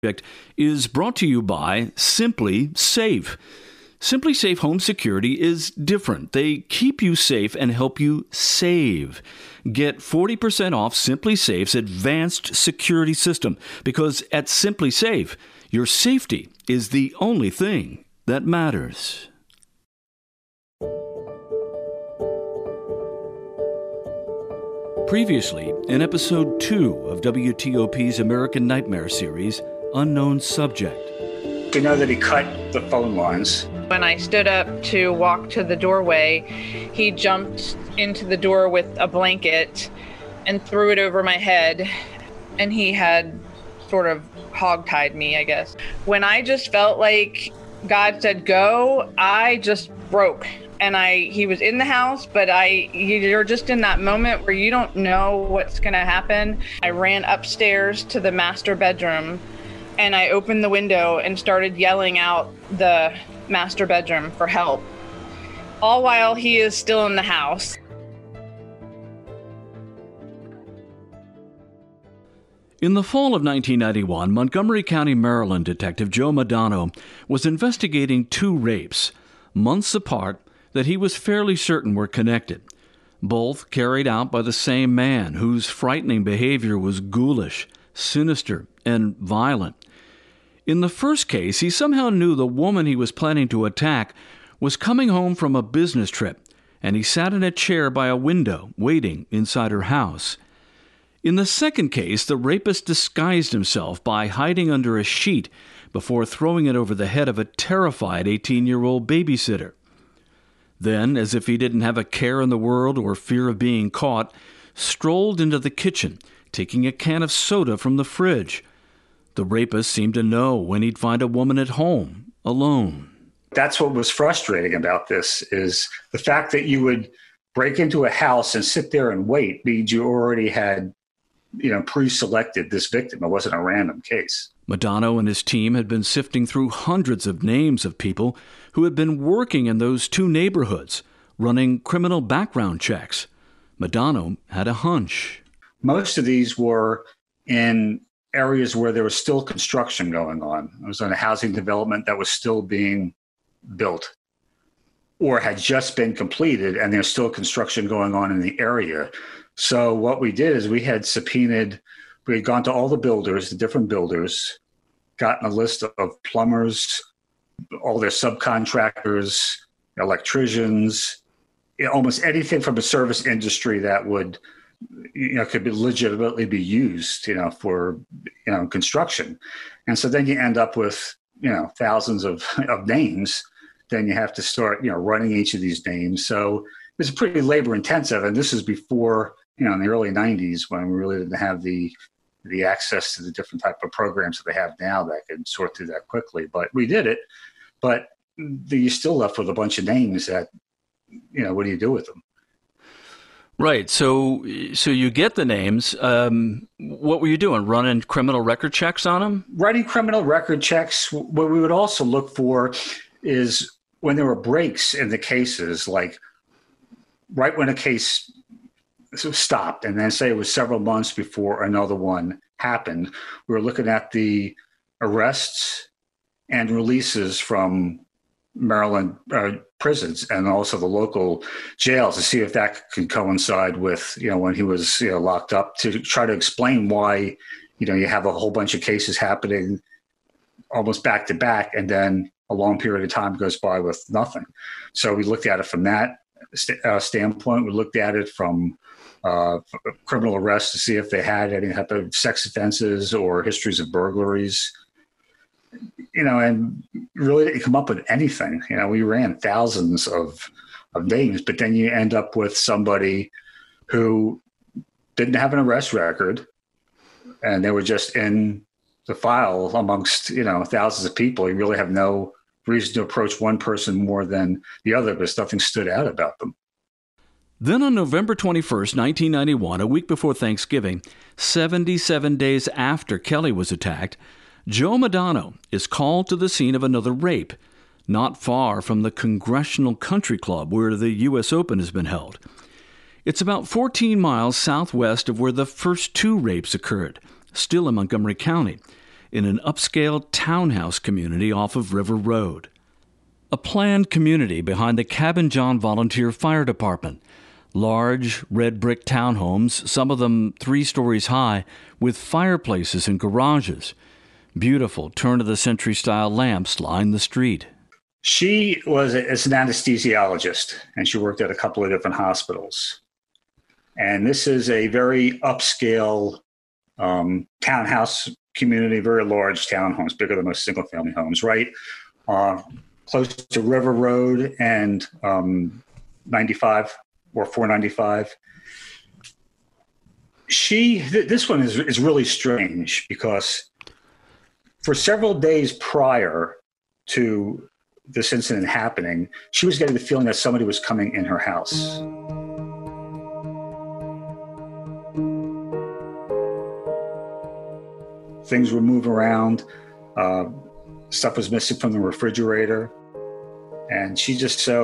Is brought to you by Simply Safe. Simply Safe Home Security is different. They keep you safe and help you save. Get 40% off Simply Safe's advanced security system, because at Simply Safe, your safety is the only thing that matters. Previously, in Episode 2 of WTOP's American Nightmare series, Unknown Subject. We know that he cut the phone lines. When I stood up to walk to the doorway, he jumped into the door with a blanket and threw it over my head. And he had sort of hogtied me, I guess. When I just felt like God said go, I just broke. And he was in the house, but you're just in that moment where you don't know what's going to happen. I ran upstairs to the master bedroom, and I opened the window and started yelling out the master bedroom for help, all while he is still in the house. In the fall of 1991, Montgomery County, Maryland detective Joe Modano was investigating two rapes, months apart, that he was fairly certain were connected, both carried out by the same man whose frightening behavior was ghoulish, sinister, and violent. In the first case, he somehow knew the woman he was planning to attack was coming home from a business trip, and he sat in a chair by a window, waiting inside her house. In the second case, the rapist disguised himself by hiding under a sheet before throwing it over the head of a terrified 18-year-old babysitter. Then, as if he didn't have a care in the world or fear of being caught, strolled into the kitchen, taking a can of soda from the fridge. The rapist seemed to know when he'd find a woman at home, alone. That's what was frustrating about this, is the fact that you would break into a house and sit there and wait means you already had, pre-selected this victim. It wasn't a random case. Modano and his team had been sifting through hundreds of names of people who had been working in those two neighborhoods, running criminal background checks. Modano had a hunch. Most of these were in areas where there was still construction going on. It was on a housing development that was still being built or had just been completed, and there's still construction going on in the area. So what we did is we had gone to all the builders, the different builders, gotten a list of plumbers, all their subcontractors, electricians, almost anything from the service industry that would, could be legitimately be used, for, construction. And so then you end up with, thousands of names. Then you have to start, running each of these names. So it's pretty labor intensive. And this is before, in the early 90s, when we really didn't have the access to the different type of programs that they have now that can sort through that quickly. But we did it. But you're still left with a bunch of names that, what do you do with them? Right. So you get the names. What were you doing? Running criminal record checks on them? Running criminal record checks. What we would also look for is when there were breaks in the cases, like right when a case stopped, and then say it was several months before another one happened, we were looking at the arrests and releases from Maryland prisons and also the local jails to see if that could coincide with, when he was locked up, to try to explain why, you have a whole bunch of cases happening almost back to back, and then a long period of time goes by with nothing. So we looked at it from that standpoint. We looked at it from criminal arrests to see if they had any type of sex offenses or histories of burglaries, and really didn't come up with anything. We ran thousands of names, but then you end up with somebody who didn't have an arrest record, and they were just in the file amongst, thousands of people. You really have no reason to approach one person more than the other because nothing stood out about them. Then on November 21st, 1991, a week before Thanksgiving, 77 days after Kelly was attacked, Joe Modano is called to the scene of another rape, not far from the Congressional Country Club where the U.S. Open has been held. It's about 14 miles southwest of where the first two rapes occurred, still in Montgomery County, in an upscale townhouse community off of River Road. A planned community behind the Cabin John Volunteer Fire Department. Large, red brick townhomes, some of them 3 stories high, with fireplaces and garages. Beautiful turn-of-the-century style lamps line the street. She was an anesthesiologist, and she worked at a couple of different hospitals. And this is a very upscale townhouse community, very large townhomes, bigger than most single-family homes, right? Close to River Road and 95 or 495. This one is really strange because for several days prior to this incident happening, she was getting the feeling that somebody was coming in her house. Things were moving around. Stuff was missing from the refrigerator. And she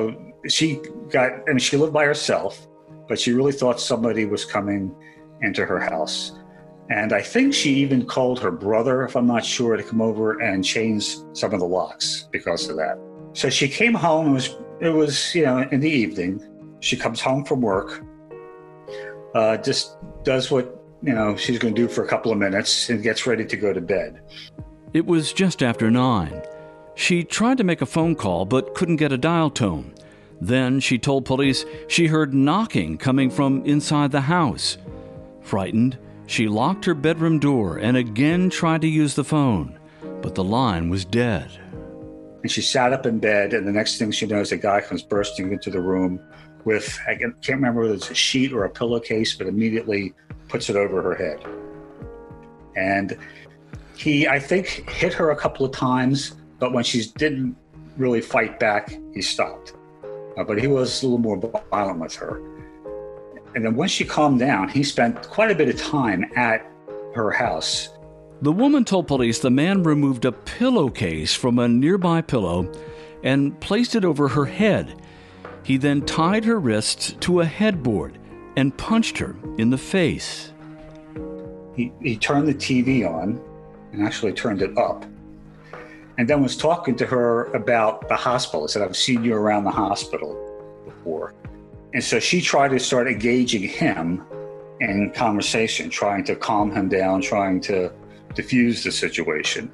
lived by herself, but she really thought somebody was coming into her house. And I think she even called her brother, if I'm not sure, to come over and change some of the locks because of that. So she came home. It was in the evening. She comes home from work, just does what she's going to do for a couple of minutes and gets ready to go to bed. It was just after 9. She tried to make a phone call but couldn't get a dial tone. Then she told police she heard knocking coming from inside the house. Frightened, she locked her bedroom door and again tried to use the phone, but the line was dead. And she sat up in bed, and the next thing she knows, a guy comes bursting into the room with, I can't remember whether it's a sheet or a pillowcase, but immediately puts it over her head. And he, I think, hit her a couple of times, but when she didn't really fight back, he stopped. But he was a little more violent with her. And then when she calmed down, he spent quite a bit of time at her house. The woman told police the man removed a pillowcase from a nearby pillow and placed it over her head. He then tied her wrists to a headboard and punched her in the face. He turned the TV on and actually turned it up, and then was talking to her about the hospital. He said, "I've seen you around the hospital before." And so she tried to start engaging him in conversation, trying to calm him down, trying to diffuse the situation.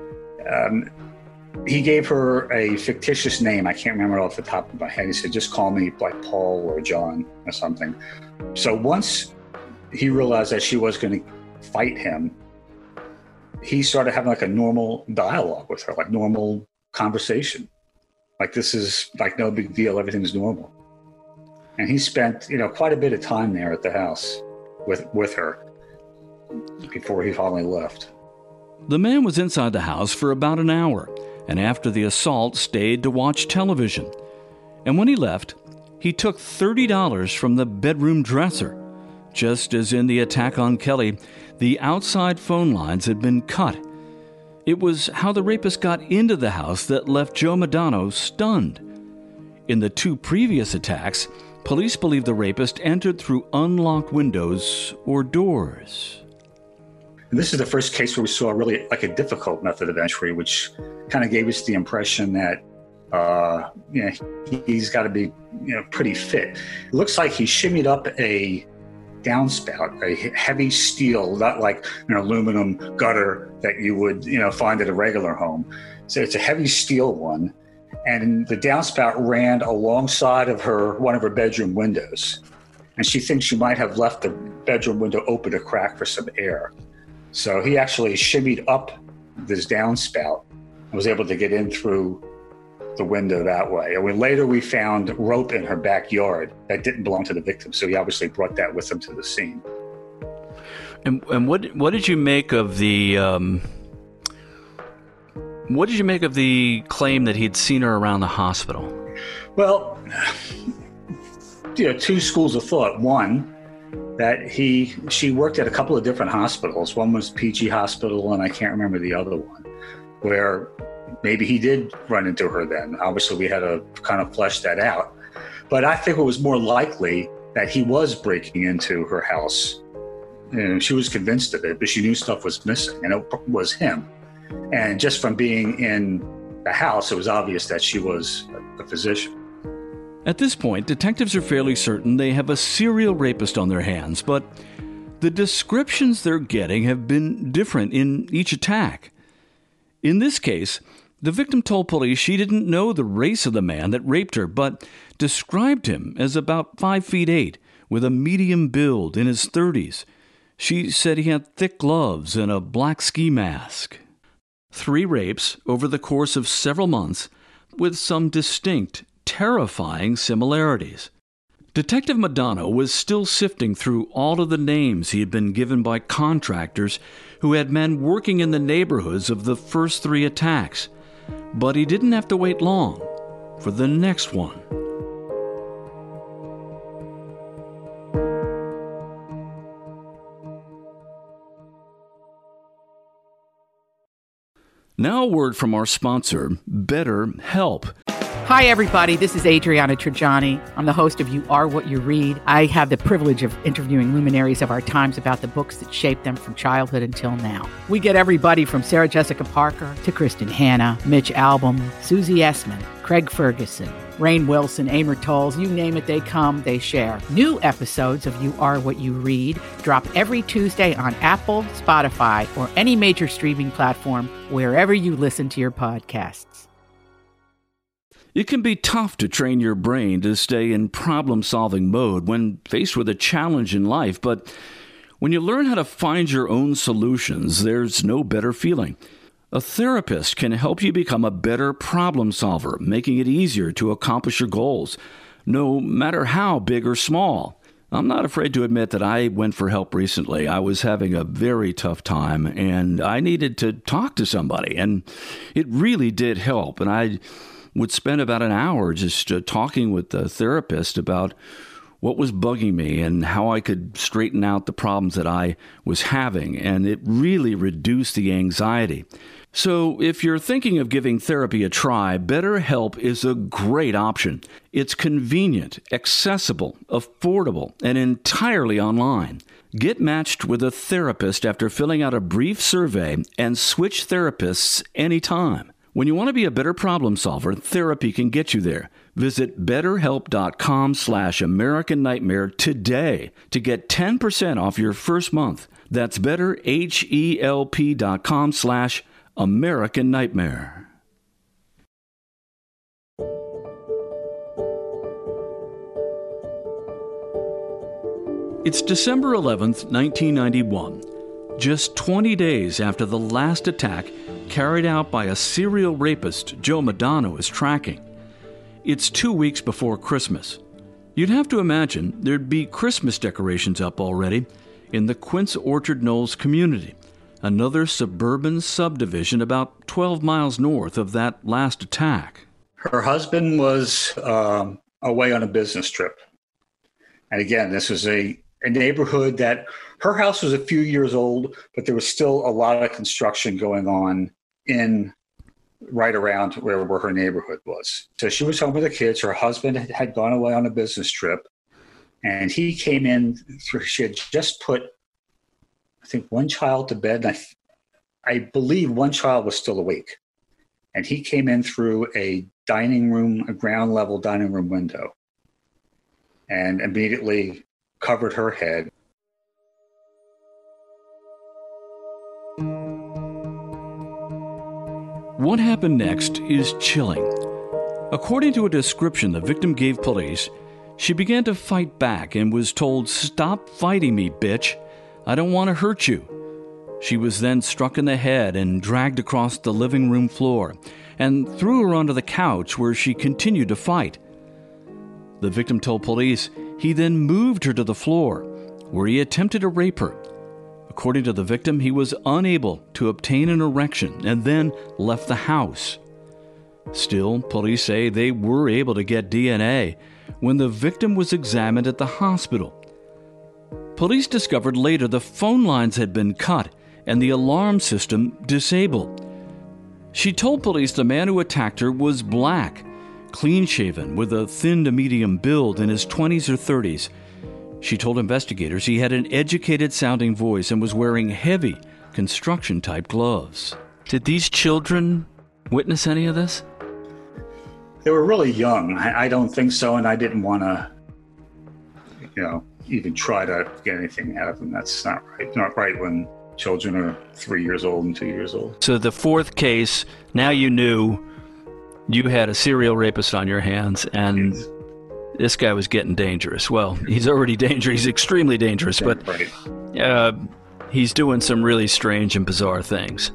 He gave her a fictitious name. I can't remember it off the top of my head. He said, "Just call me like Paul or John or something." So once he realized that she was going to fight him, he started having like a normal dialogue with her, like normal conversation. Like, this is like no big deal. Everything's normal. And he spent, quite a bit of time there at the house with her before he finally left. The man was inside the house for about an hour, and after the assault stayed to watch television. And when he left, he took $30 from the bedroom dresser. Just as in the attack on Kelly, the outside phone lines had been cut. It was how the rapist got into the house that left Joe Madano stunned. In the 2 previous attacks, police believe the rapist entered through unlocked windows or doors. And this is the first case where we saw really like a difficult method of entry, which kind of gave us the impression that he's got to be pretty fit. It looks like he shimmied up a downspout, a heavy steel, not like an aluminum gutter that you would find at a regular home. So it's a heavy steel one, and the downspout ran alongside of one of her bedroom windows, and she thinks she might have left the bedroom window open a crack for some air. So he actually shimmied up this downspout and was able to get in through the window that way. And later we found rope in her backyard that didn't belong to the victim, so he obviously brought that with him to the scene. And what did you make of the claim that he'd seen her around the hospital? Well, 2 schools of thought. One, that she worked at a couple of different hospitals. One was PG Hospital, and I can't remember the other one, where maybe he did run into her then. Obviously, we had to kind of flesh that out. But I think it was more likely that he was breaking into her house. And she was convinced of it, but she knew stuff was missing, and it was him. And just from being in the house, it was obvious that she was a physician. At this point, detectives are fairly certain they have a serial rapist on their hands, but the descriptions they're getting have been different in each attack. In this case, the victim told police she didn't know the race of the man that raped her, but described him as about 5'8", with a medium build, in his 30s. She said he had thick gloves and a black ski mask. 3 rapes over the course of several months, with some distinct, terrifying similarities. Detective Madano was still sifting through all of the names he had been given by contractors who had men working in the neighborhoods of the first 3 attacks. But he didn't have to wait long for the next one. Now a word from our sponsor, BetterHelp. Hi, everybody. This is Adriana Trajani. I'm the host of You Are What You Read. I have the privilege of interviewing luminaries of our times about the books that shaped them from childhood until now. We get everybody from Sarah Jessica Parker to Kristen Hanna, Mitch Albom, Susie Essman, Craig Ferguson, Rainn Wilson, Amor Tolls, you name it, they come, they share. New episodes of You Are What You Read drop every Tuesday on Apple, Spotify, or any major streaming platform wherever you listen to your podcasts. It can be tough to train your brain to stay in problem-solving mode when faced with a challenge in life, but when you learn how to find your own solutions, there's no better feeling. A therapist can help you become a better problem solver, making it easier to accomplish your goals, no matter how big or small. I'm not afraid to admit that I went for help recently. I was having a very tough time, and I needed to talk to somebody, and it really did help. And I would spend about an hour just talking with the therapist about what was bugging me and how I could straighten out the problems that I was having, and it really reduced the anxiety. So if you're thinking of giving therapy a try, BetterHelp is a great option. It's convenient, accessible, affordable, and entirely online. Get matched with a therapist after filling out a brief survey and switch therapists anytime. When you want to be a better problem solver, therapy can get you there. Visit BetterHelp.com/American Nightmare today to get 10% off your first month. That's BetterHelp.com/American Nightmare. It's December 11th, 1991. Just 20 days after the last attack carried out by a serial rapist Joe Madano is tracking. It's 2 weeks before Christmas. You'd have to imagine there'd be Christmas decorations up already in the Quince Orchard Knolls community, another suburban subdivision about 12 miles north of that last attack. Her husband was away on a business trip. And again, this was a neighborhood that her house was a few years old, but there was still a lot of construction going on in right around where her neighborhood was. So she was home with the kids. Her husband had gone away on a business trip, and he came in. She had just put, I think, one child to bed. And I believe one child was still awake. And he came in through a ground level dining room window, and immediately covered her head. What happened next is chilling. According to a description the victim gave police, she began to fight back and was told, "Stop fighting me, bitch. I don't want to hurt you." She was then struck in the head and dragged across the living room floor and threw her onto the couch where she continued to fight. The victim told police he then moved her to the floor where he attempted to rape her. According to the victim, he was unable to obtain an erection and then left the house. Still, police say they were able to get DNA when the victim was examined at the hospital. Police discovered later the phone lines had been cut and the alarm system disabled. She told police the man who attacked her was black, clean-shaven, with a thin to medium build, in his 20s or 30s. She told investigators he had an educated-sounding voice and was wearing heavy, construction-type gloves. Did these children witness any of this? They were really young. I don't think so, and I didn't want to, even try to get anything out of them. That's not right. Not right when children are 3 years old and 2 years old. So the fourth case, now you knew you had a serial rapist on your hands, and Yes. this guy was getting dangerous. Well, he's already dangerous. He's extremely dangerous, but Right. he's doing some really strange and bizarre things.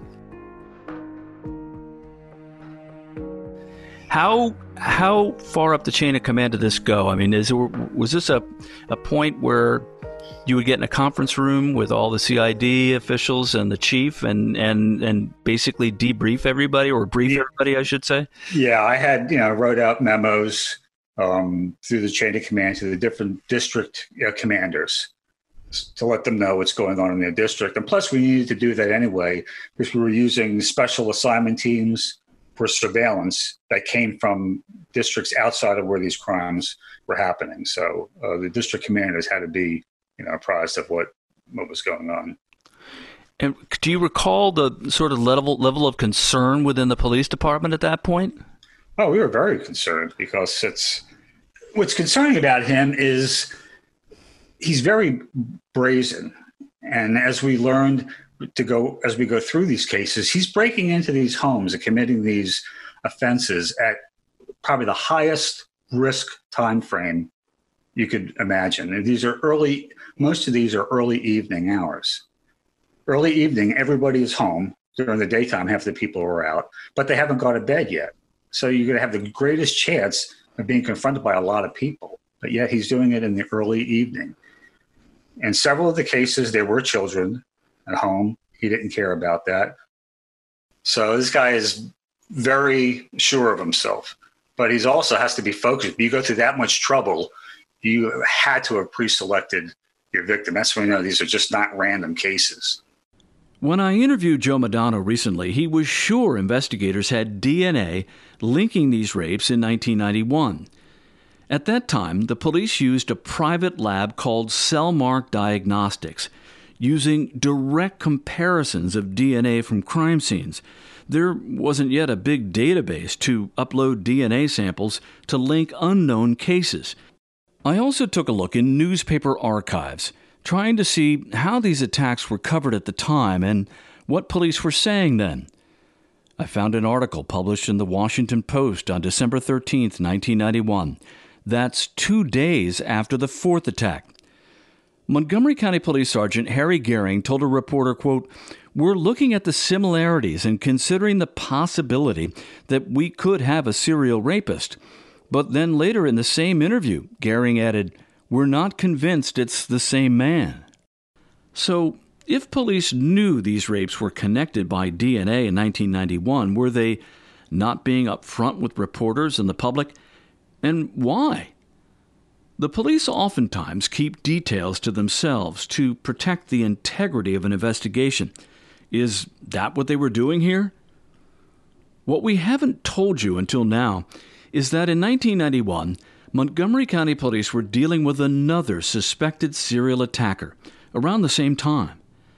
How far up the chain of command did this go? I mean, was this a point where you would get in a conference room with all the CID officials and the chief and basically debrief everybody, or brief everybody, I should say? Yeah, I had, wrote out memos through the chain of command to the different district commanders to let them know what's going on in their district. And plus, we needed to do that anyway because we were using special assignment teams for surveillance that came from districts outside of where these crimes were happening. So the district commanders had to be, apprised of what was going on. And do you recall the sort of level of concern within the police department at that point? Oh, we were very concerned because what's concerning about him is he's very brazen. And as we learned as we go through these cases, he's breaking into these homes and committing these offenses at probably the highest risk time frame you could imagine. And most of these are early evening hours. Early evening, everybody is home. During the daytime, half the people are out, but they haven't gone to bed yet. So you're going to have the greatest chance of being confronted by a lot of people. But yet he's doing it in the early evening. In several of the cases, there were children at home. He didn't care about that. So this guy is very sure of himself, but he also has to be focused. You go through that much trouble, you had to have pre-selected your victim. That's when you know these are just not random cases. When I interviewed Joe Madonna recently, he was sure investigators had DNA linking these rapes in 1991. At that time, the police used a private lab called Cellmark Diagnostics, using direct comparisons of DNA from crime scenes. There wasn't yet a big database to upload DNA samples to link unknown cases. I also took a look in newspaper archives, trying to see how these attacks were covered at the time and what police were saying then. I found an article published in the Washington Post on December 13, 1991. That's 2 days after the fourth attack. Montgomery County Police Sergeant Harry Gehring told a reporter, quote, "We're looking at the similarities and considering the possibility that we could have a serial rapist." But then later in the same interview, Gehring added, "We're not convinced it's the same man." So, if police knew these rapes were connected by DNA in 1991, were they not being upfront with reporters and the public? And why? The police oftentimes keep details to themselves to protect the integrity of an investigation. Is that what they were doing here? What we haven't told you until now is that in 1991, Montgomery County Police were dealing with another suspected serial attacker around the same time.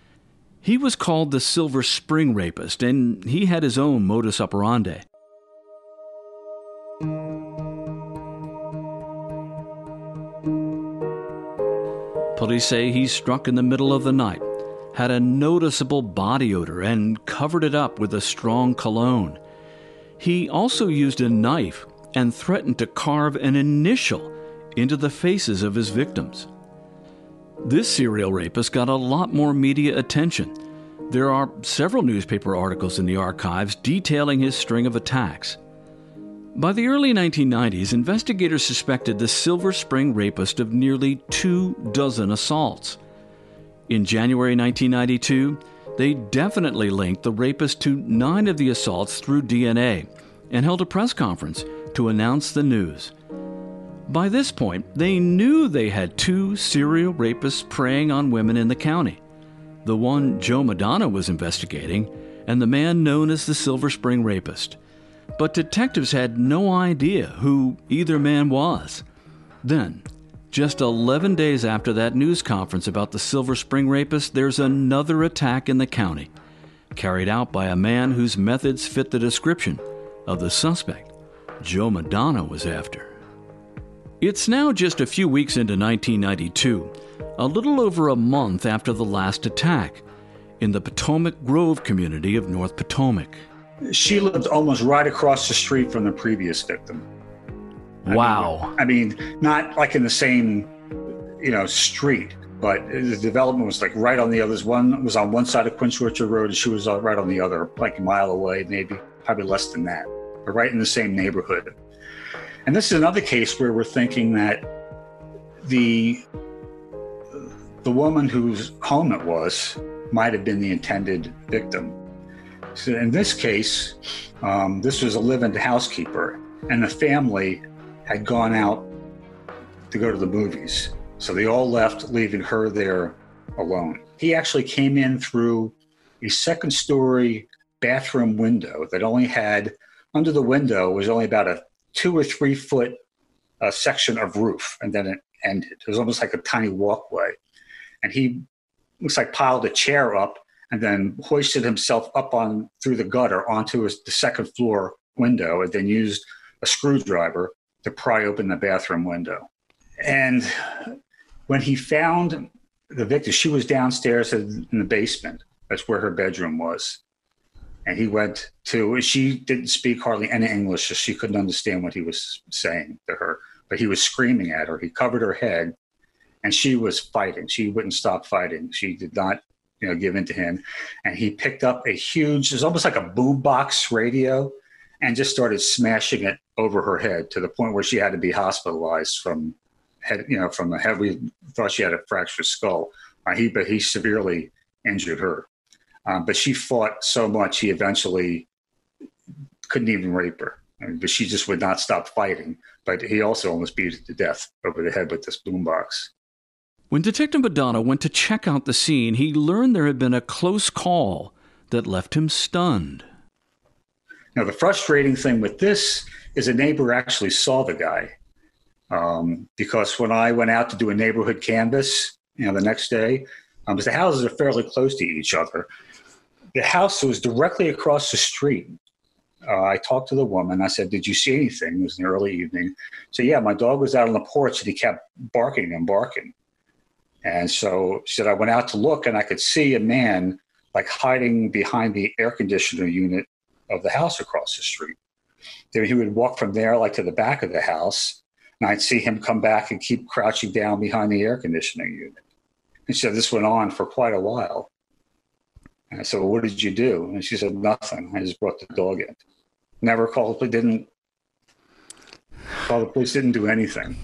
He was called the Silver Spring Rapist, and he had his own modus operandi. Police say he struck in the middle of the night, had a noticeable body odor, and covered it up with a strong cologne. He also used a knife and threatened to carve an initial into the faces of his victims. This serial rapist got a lot more media attention. There are several newspaper articles in the archives detailing his string of attacks. By the early 1990s, investigators suspected the Silver Spring Rapist of nearly 24 assaults. In January 1992, they definitely linked the rapist to 9 of the assaults through DNA and held a press conference to announce the news. By this point, they knew they had 2 serial rapists preying on women in the county. The one Joe Madonna was investigating, and the man known as the Silver Spring Rapist. But detectives had no idea who either man was. Then, just 11 days after that news conference about the Silver Spring Rapist, there's another attack in the county. carried out by a man whose methods fit the description of the suspect Joe Madonna was after. It's now just a few weeks into 1992, a little over a month after the last attack in the Potomac Grove community of North Potomac. She lived almost right across the street from the previous victim. Wow. I mean, not like in the same, street, but the development was like right on the others. One was on one side of Quince Orchard Road, and she was right on the other, like a mile away, maybe, probably less than that, but right in the same neighborhood. And this is another case where we're thinking that the woman whose home it was might have been the intended victim. So in this case, this was a live-in housekeeper, and the family had gone out to go to the movies. So they all left, leaving her there alone. He actually came in through a second-story bathroom window that only had, under the window was only about a 2 or 3 foot section of roof, and then it ended. It was almost like a tiny walkway. And he looks like piled a chair up and then hoisted himself up through the gutter onto the second floor window, and then used a screwdriver to pry open the bathroom window. And when he found the victim, she was downstairs in the basement. That's where her bedroom was. And he went she didn't speak hardly any English, so she couldn't understand what he was saying to her, but he was screaming at her. He covered her head, and she was fighting. She wouldn't stop fighting. She did not, give in to him. And he picked up it was almost like a boombox radio, and just started smashing it over her head to the point where she had to be hospitalized from the head. We thought she had a fractured skull. But he severely injured her. But she fought so much, he eventually couldn't even rape her. But she just would not stop fighting. But he also almost beat her to death over the head with this boombox. When Detective Madonna went to check out the scene, he learned there had been a close call that left him stunned. Now, the frustrating thing with this is a neighbor actually saw the guy. Because when I went out to do a neighborhood canvass, the next day, because the houses are fairly close to each other, the house was directly across the street. I talked to the woman. I said, "Did you see anything?" It was in the early evening. So, yeah, my dog was out on the porch, and he kept barking and barking. And so she said, I went out to look, and I could see a man like hiding behind the air conditioner unit of the house across the street. Then he would walk from there like to the back of the house, and I'd see him come back and keep crouching down behind the air conditioning unit. And she said, this went on for quite a while. And I said, well, what did you do? And she said, nothing. I just brought the dog in. Never called, didn't call the police, didn't do anything.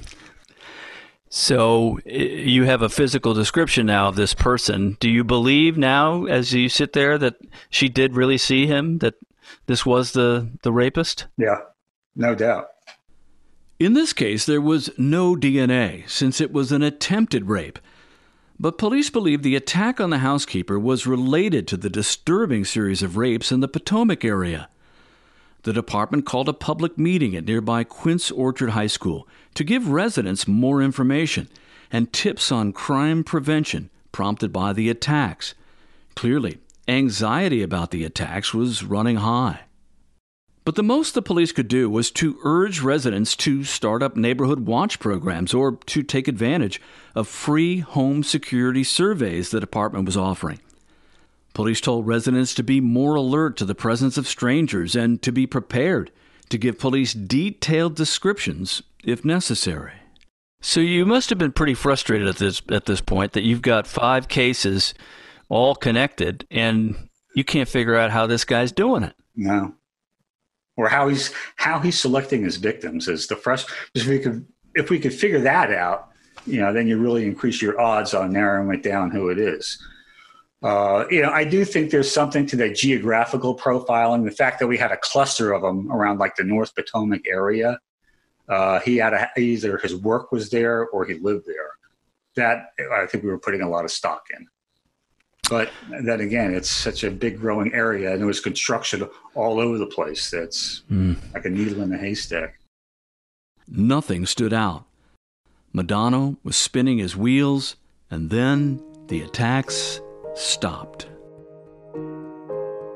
So you have a physical description now of this person. Do you believe now, as you sit there, that she did really see him, that this was the rapist? Yeah, no doubt. In this case, there was no DNA, since it was an attempted rape. But police believe the attack on the housekeeper was related to the disturbing series of rapes in the Potomac area. The department called a public meeting at nearby Quince Orchard High School to give residents more information and tips on crime prevention prompted by the attacks. Clearly, anxiety about the attacks was running high. But the most the police could do was to urge residents to start up neighborhood watch programs or to take advantage of free home security surveys the department was offering. Police told residents to be more alert to the presence of strangers and to be prepared to give police detailed descriptions if necessary. So you must have been pretty frustrated at this point that you've got 5 cases all connected and you can't figure out how this guy's doing it. No. Or how he's selecting his victims is the if we could figure that out, then you really increase your odds on narrowing it down who it is. I do think there's something to that geographical profiling. The fact that we had a cluster of them around like the North Potomac area. He had either his work was there or he lived there. That I think we were putting a lot of stock in. But then again, it's such a big growing area, and there was construction all over the place. That's like a needle in a haystack. Nothing stood out. Madonna was spinning his wheels, and then the attacks stopped.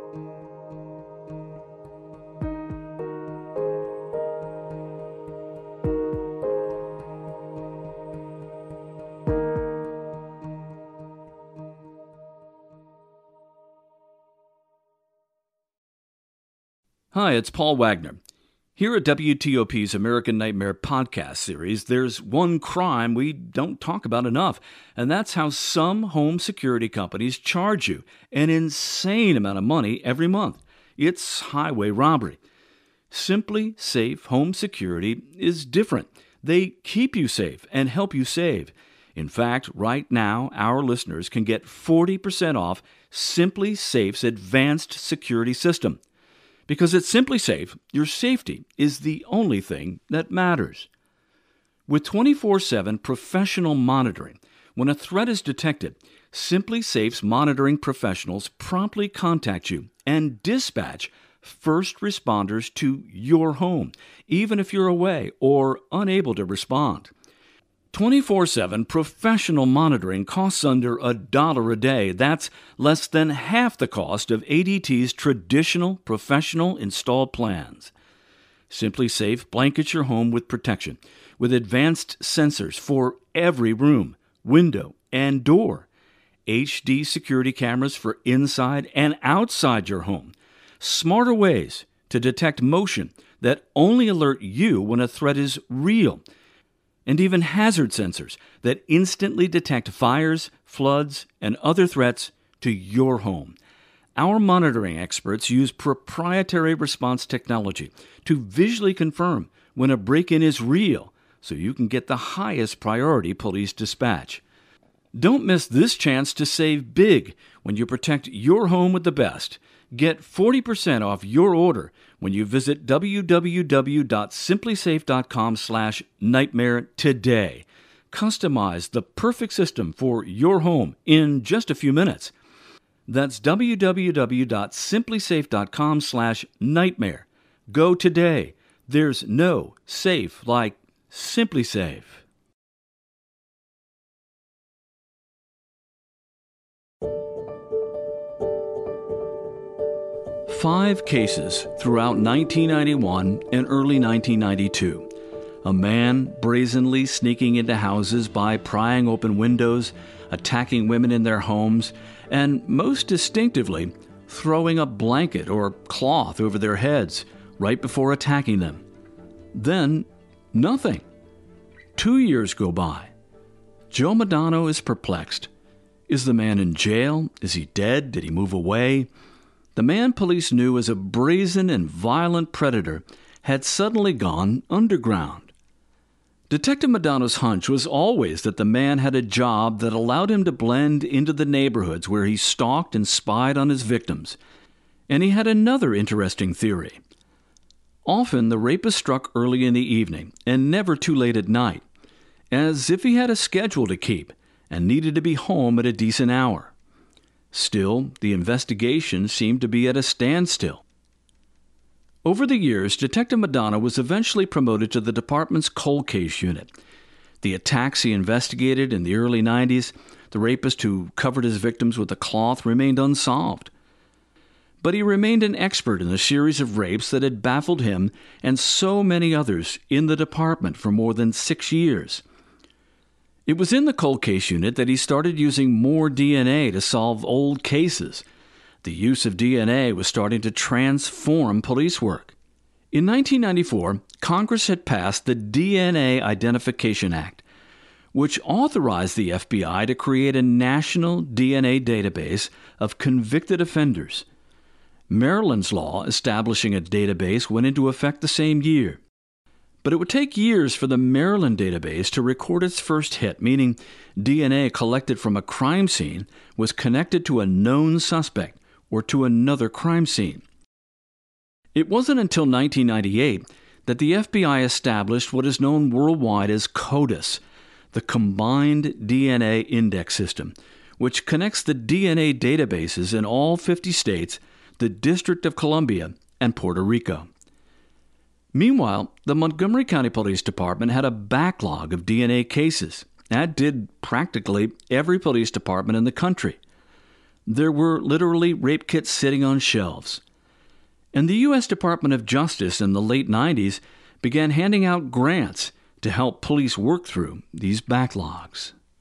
Hi, it's Paul Wagner. Here at WTOP's American Nightmare podcast series, there's one crime we don't talk about enough, and that's how some home security companies charge you an insane amount of money every month. It's highway robbery. Simply Safe Home Security is different. They keep you safe and help you save. In fact, right now, our listeners can get 40% off Simply Safe's advanced security system. Because at Simply Safe, your safety is the only thing that matters. With 24/7 professional monitoring, when a threat is detected, Simply Safe's monitoring professionals promptly contact you and dispatch first responders to your home, even if you're away or unable to respond. 24/7 professional monitoring costs under $1 a day. That's less than half the cost of ADT's traditional professional installed plans. Simply Safe blankets your home with protection, with advanced sensors for every room, window, and door, HD security cameras for inside and outside your home, smarter ways to detect motion that only alert you when a threat is real, and even hazard sensors that instantly detect fires, floods, and other threats to your home. Our monitoring experts use proprietary response technology to visually confirm when a break-in is real, so you can get the highest priority police dispatch. Don't miss this chance to save big when you protect your home with the best. Get 40% off your order when you visit www.simplysafe.com/nightmare today. Customize the perfect system for your home in just a few minutes. That's www.simplysafe.com/nightmare. Go today. There's no safe like Simply Safe. Five cases throughout 1991 and early 1992. A man brazenly sneaking into houses by prying open windows, attacking women in their homes, and most distinctively, throwing a blanket or cloth over their heads right before attacking them. Then, nothing. 2 years go by. Joe Madonna is perplexed. Is the man in jail? Is he dead? Did he move away? The man police knew as a brazen and violent predator had suddenly gone underground. Detective Madonna's hunch was always that the man had a job that allowed him to blend into the neighborhoods where he stalked and spied on his victims. And he had another interesting theory. Often the rapist struck early in the evening and never too late at night, as if he had a schedule to keep and needed to be home at a decent hour. Still, the investigation seemed to be at a standstill. Over the years, Detective Madonna was eventually promoted to the department's cold case unit. The attacks he investigated in the early 90s, the rapist who covered his victims with a cloth, remained unsolved. But he remained an expert in the series of rapes that had baffled him and so many others in the department for more than 6 years. It was in the cold case unit that he started using more DNA to solve old cases. The use of DNA was starting to transform police work. In 1994, Congress had passed the DNA Identification Act, which authorized the FBI to create a national DNA database of convicted offenders. Maryland's law establishing a database went into effect the same year. But it would take years for the Maryland database to record its first hit, meaning DNA collected from a crime scene was connected to a known suspect or to another crime scene. It wasn't until 1998 that the FBI established what is known worldwide as CODIS, the Combined DNA Index System, which connects the DNA databases in all 50 states, the District of Columbia, and Puerto Rico. Meanwhile, the Montgomery County Police Department had a backlog of DNA cases, as did practically every police department in the country. There were literally rape kits sitting on shelves. And the U.S. Department of Justice in the late 90s began handing out grants to help police work through these backlogs.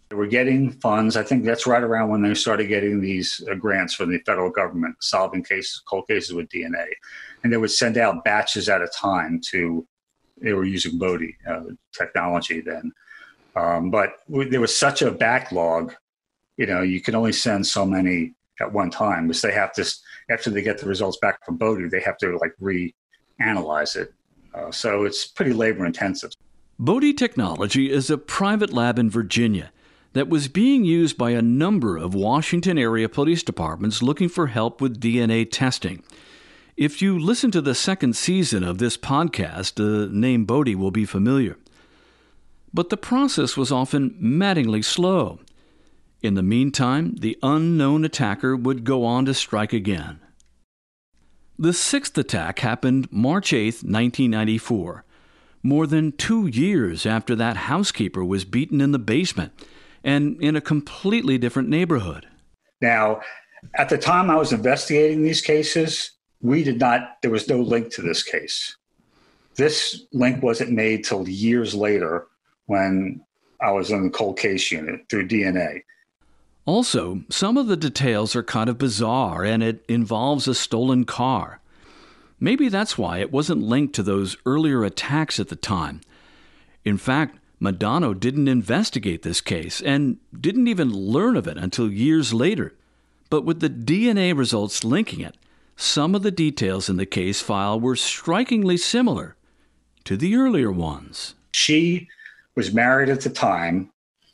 They were getting funds. I think that's right around when they started getting these grants from the federal government, solving cases, cold cases with DNA. And they would send out batches at a time they were using Bode technology then. But there was such a backlog, you could only send so many at one time, because they have to, after they get the results back from Bode, they have to reanalyze it. So it's pretty labor intensive. Bode Technology is a private lab in Virginia that was being used by a number of Washington area police departments looking for help with DNA testing. If you listen to the second season of this podcast, the name Bode will be familiar. But the process was often maddeningly slow. In the meantime, the unknown attacker would go on to strike again. The sixth attack happened March 8, 1994, more than 2 years after that housekeeper was beaten in the basement, and in a completely different neighborhood. Now, at the time I was investigating these cases, there was no link to this case. This link wasn't made till years later when I was in the cold case unit through DNA. Also, some of the details are kind of bizarre, and it involves a stolen car. Maybe that's why it wasn't linked to those earlier attacks at the time. In fact, Madano didn't investigate this case and didn't even learn of it until years later. But with the DNA results linking it, some of the details in the case file were strikingly similar to the earlier ones. She was married at the time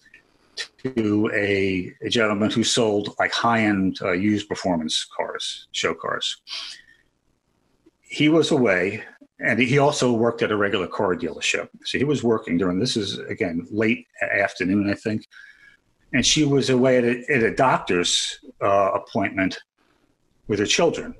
to a gentleman who sold high-end used performance cars, show cars. He was away, and he also worked at a regular car dealership. So he was working this is, again, late afternoon, I think. And she was away at a doctor's appointment with her children.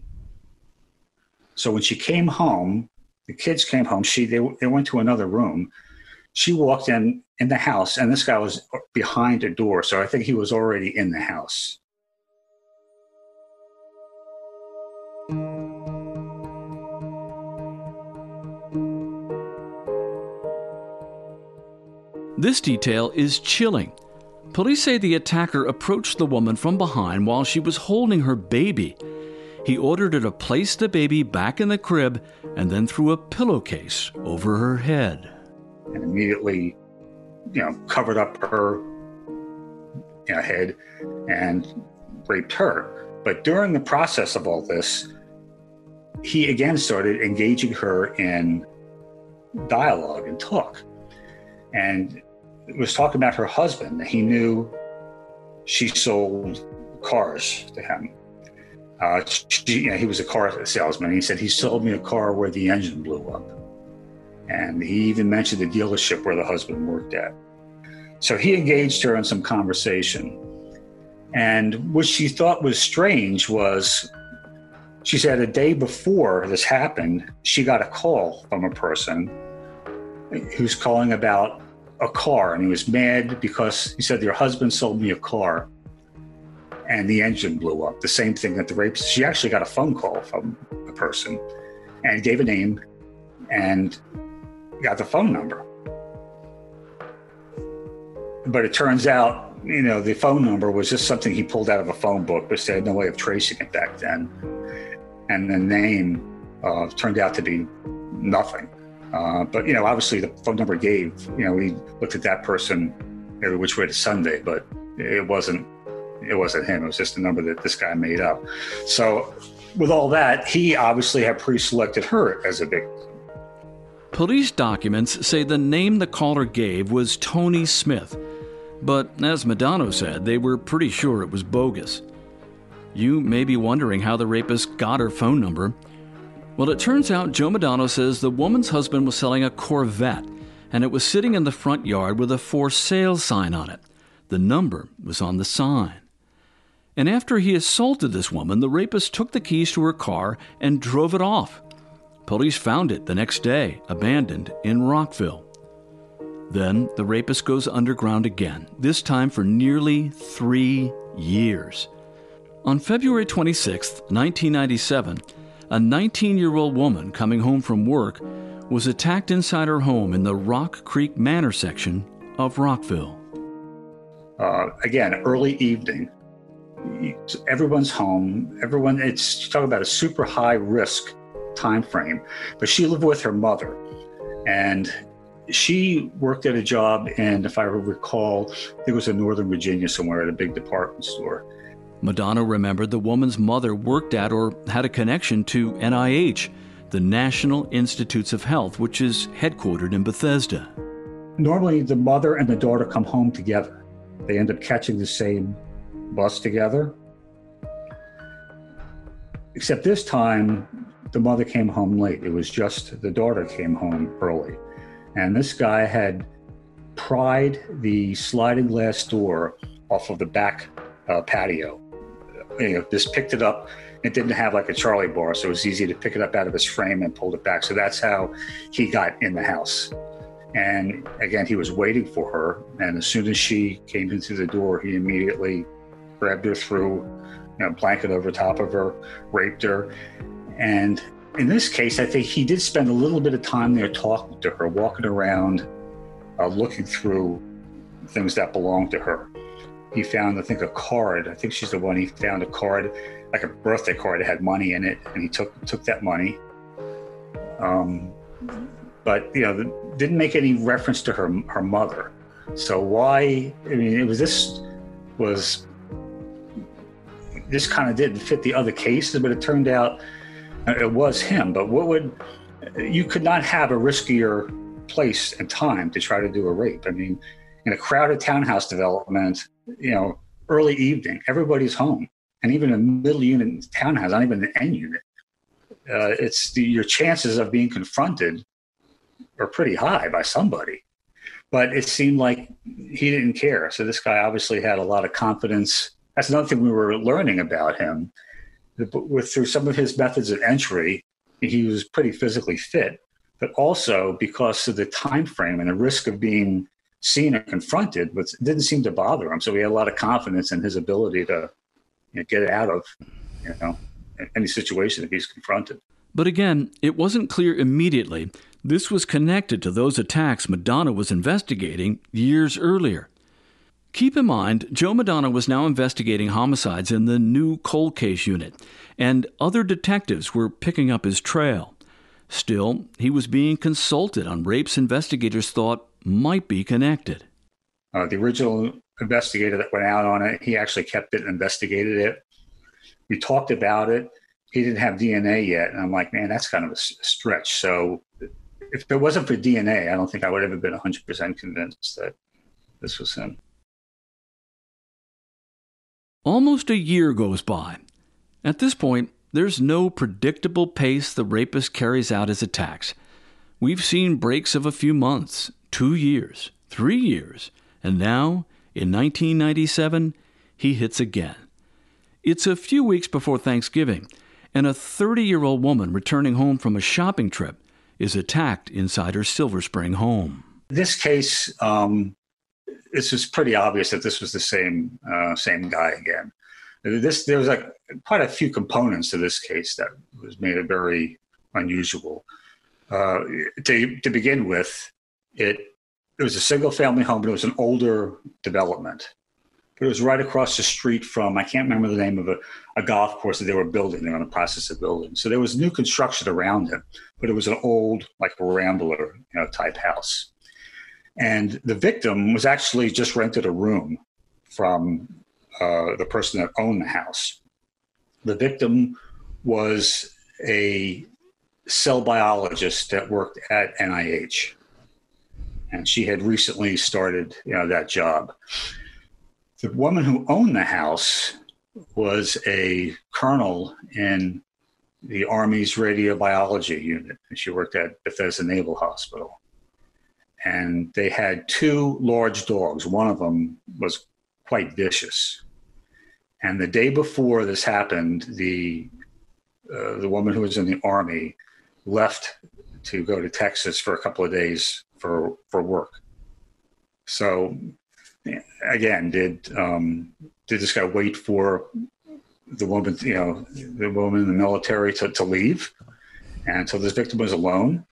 So when she came home, the kids came home, they went to another room. She walked in the house, and this guy was behind a door. So I think he was already in the house. This detail is chilling. Police say the attacker approached the woman from behind while she was holding her baby. He ordered her to place the baby back in the crib and then threw a pillowcase over her head. And immediately, covered up her head and raped her. But during the process of all this, he again started engaging her in dialogue and talk. And was talking about her husband. He knew she sold cars to him. He was a car salesman. He said he sold me a car where the engine blew up. And he even mentioned the dealership where the husband worked at. So he engaged her in some conversation. And what she thought was strange was, she said a day before this happened, she got a call from a person who's calling about a car, and he was mad because he said, your husband sold me a car and the engine blew up. The same thing that the rapist. She actually got a phone call from a person and gave a name and got the phone number. But it turns out, the phone number was just something he pulled out of a phone book, but they had no way of tracing it back then. And the name turned out to be nothing. But, obviously the phone number gave, we looked at that person every which way to Sunday, but it wasn't him. It was just a number that this guy made up. So with all that, he obviously had pre-selected her as a victim. Police documents say the name the caller gave was Tony Smith, but as Madano said, they were pretty sure it was bogus. You may be wondering how the rapist got her phone number. Well, it turns out Joe Madano says the woman's husband was selling a Corvette, and it was sitting in the front yard with a for sale sign on it. The number was on the sign. And after he assaulted this woman, the rapist took the keys to her car and drove it off. Police found it the next day, abandoned in Rockville. Then the rapist goes underground again, this time for nearly 3 years. On February 26, 1997, a 19-year-old woman coming home from work was attacked inside her home in the Rock Creek Manor section of Rockville. Again, early evening. Everyone's home. It's talking about a super high risk time frame. But she lived with her mother, and she worked at a job in, if I recall, I think it was in Northern Virginia somewhere at a big department store. Madonna remembered the woman's mother worked at or had a connection to NIH, the National Institutes of Health, which is headquartered in Bethesda. Normally, the mother and the daughter come home together. They end up catching the same bus together. Except this time, the mother came home late. It was just the daughter came home early. And this guy had pried the sliding glass door off of the back patio. Just picked it up. It didn't have like a Charlie bar, so it was easy to pick it up out of its frame and pulled it back. So that's how he got in the house. And again, he was waiting for her. And as soon as she came into the door, he immediately grabbed her, threw a blanket over top of her, raped her. And in this case, I think he did spend a little bit of time there talking to her, walking around, looking through things that belonged to her. He found, I think, a card. I think she's the one. He found a card, like a birthday card that had money in it, and he took that money. But didn't make any reference to her mother. So why? I mean, this kind of didn't fit the other cases, but it turned out it was him. But you could not have a riskier place and time to try to do a rape. I mean, in a crowded townhouse development, early evening, everybody's home, and even a middle unit townhouse, not even an end unit. Your chances of being confronted are pretty high by somebody. But it seemed like he didn't care. So this guy obviously had a lot of confidence. That's another thing we were learning about him. Through some of his methods of entry, he was pretty physically fit, but also because of the time frame and the risk of being seen and confronted, but it didn't seem to bother him. So he had a lot of confidence in his ability to get out of any situation if he's confronted. But again, it wasn't clear immediately this was connected to those attacks Madonna was investigating years earlier. Keep in mind, Joe Madonna was now investigating homicides in the new cold case unit, and other detectives were picking up his trail. Still, he was being consulted on rapes investigators thought might be connected. The original investigator that went out on it, he actually kept it and investigated it. We talked about it. He didn't have DNA yet. And I'm like, man, that's kind of a stretch. So if it wasn't for DNA, I don't think I would have ever been 100% convinced that this was him. Almost a year goes by. At this point, there's no predictable pace the rapist carries out his attacks. We've seen breaks of a few months, 2 years, 3 years, and now, in 1997, he hits again. It's a few weeks before Thanksgiving, and a 30-year-old woman returning home from a shopping trip is attacked inside her Silver Spring home. This case, it's just pretty obvious that this was the same guy again. There was quite a few components to this case that made it very unusual. To begin with, it was a single-family home, but it was an older development. But it was right across the street from, I can't remember the name of a golf course that they were building. They were in the process of building. So there was new construction around it, but it was an old, like Rambler, type house. And the victim was actually just rented a room from the person that owned the house. The victim was a cell biologist that worked at NIH. And she had recently started, that job. The woman who owned the house was a colonel in the Army's radiobiology unit. And she worked at Bethesda Naval Hospital. And they had 2 large dogs. One of them was quite vicious. And the day before this happened, the woman who was in the Army left to go to Texas for a couple of days for work. So again, did this guy wait for the woman, the woman in the military to leave, and until this victim was alone?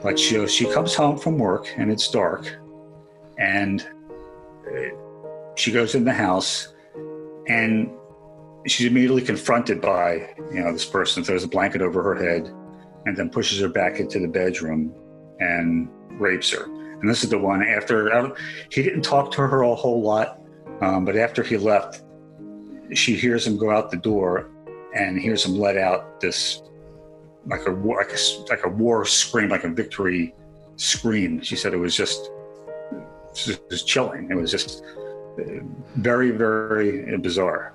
But she comes home from work and it's dark, and she goes in the house, and she's immediately confronted by, this person throws a blanket over her head and then pushes her back into the bedroom and rapes her. And this is the one after he didn't talk to her a whole lot, but after he left, she hears him go out the door and hears him let out this like a war scream, like a victory scream. She said it was just chilling. It was just very, very bizarre.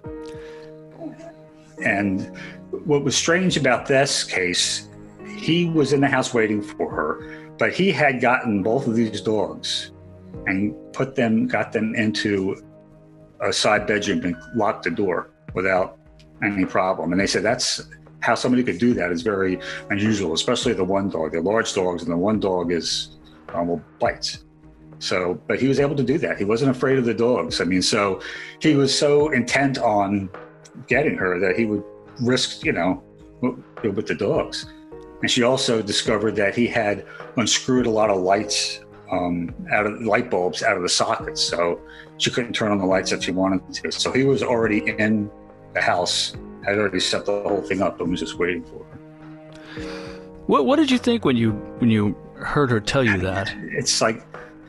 And what was strange about this case, he was in the house waiting for her, but he had gotten both of these dogs and got them into a side bedroom and locked the door without any problem. And they said that's how somebody could do that is very unusual, especially the one dog. They're large dogs, and the one dog bites. So, but he was able to do that. He wasn't afraid of the dogs. I mean, so he was so intent on getting her that he would risk, with the dogs. And she also discovered that he had unscrewed a lot of lights light bulbs out of the sockets. So she couldn't turn on the lights if she wanted to. So he was already in the house, had already set the whole thing up and was just waiting for her. What did you think when you heard her tell you that? It's like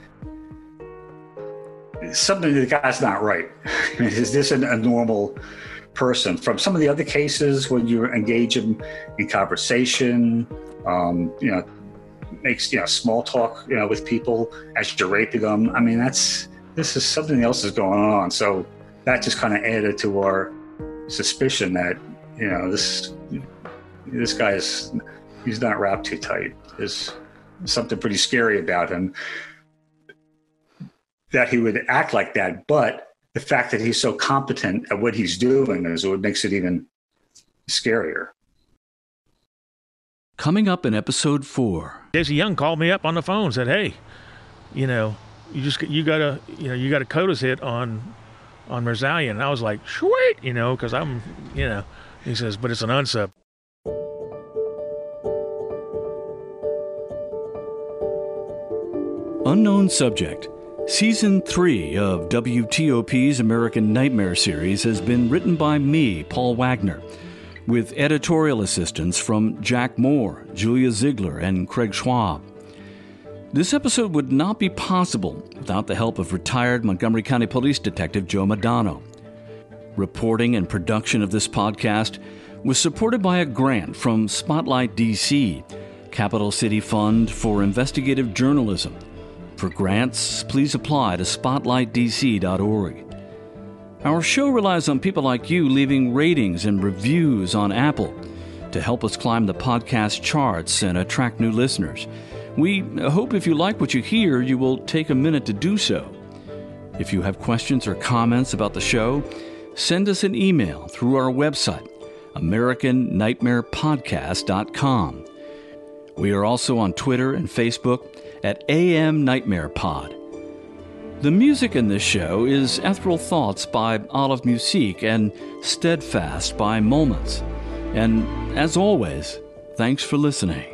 something the guy's not right. Is this a normal person? From some of the other cases, when you engage him in conversation, makes small talk, with people as you're raping them. I mean, this is something else is going on. So that just kind of added to our suspicion that this guy he's not wrapped too tight. There's something pretty scary about him, that he would act like that. But the fact that he's so competent at what he's doing is what makes it even scarier. Coming up in episode 4. Jesse Young called me up on the phone and said, "Hey, you got a CODIS hit on Merzalian." And I was like, "Sweet," because I'm, he says, "But it's an unsub." Unknown Subject. Season 3 of WTOP's American Nightmare series has been written by me, Paul Wagner, with editorial assistance from Jack Moore, Julia Ziegler, and Craig Schwab. This episode would not be possible without the help of retired Montgomery County Police Detective Joe Madano. Reporting and production of this podcast was supported by a grant from Spotlight DC, Capital City Fund for Investigative Journalism. For grants, please apply to spotlightdc.org. Our show relies on people like you leaving ratings and reviews on Apple to help us climb the podcast charts and attract new listeners. We hope if you like what you hear, you will take a minute to do so. If you have questions or comments about the show, send us an email through our website, AmericanNightmarePodcast.com. We are also on Twitter and Facebook at AM Nightmare Pod. The music in this show is Ethereal Thoughts by Olive Musique and Steadfast by Moments. And as always, thanks for listening.